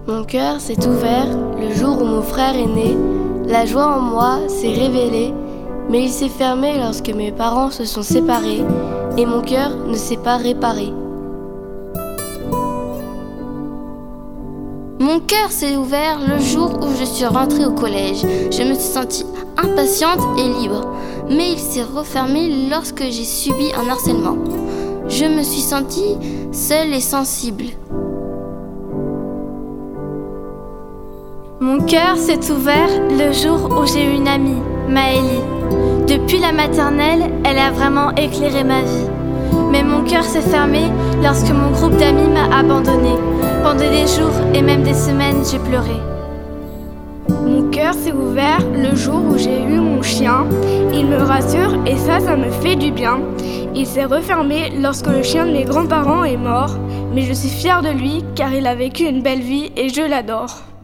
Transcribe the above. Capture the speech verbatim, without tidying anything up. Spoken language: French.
Mon cœur s'est ouvert le jour où mon frère est né. La joie en moi s'est révélée, mais il s'est fermé lorsque mes parents se sont séparés et mon cœur ne s'est pas réparé. Mon cœur s'est ouvert le jour où je suis rentrée au collège. Je me suis sentie impatiente et libre, mais il s'est refermé lorsque j'ai subi un harcèlement. Je me suis sentie seule et sensible. Mon cœur s'est ouvert le jour où j'ai eu une amie, Maëlie. Depuis la maternelle, elle a vraiment éclairé ma vie. Mais mon cœur s'est fermé lorsque mon groupe d'amis m'a abandonnée. Pendant des jours et même des semaines, j'ai pleuré. Mon cœur s'est ouvert le jour où j'ai eu mon chien. Il me rassure et ça, ça me fait du bien. Il s'est refermé lorsque le chien de mes grands-parents est mort. Mais je suis fière de lui car il a vécu une belle vie et je l'adore.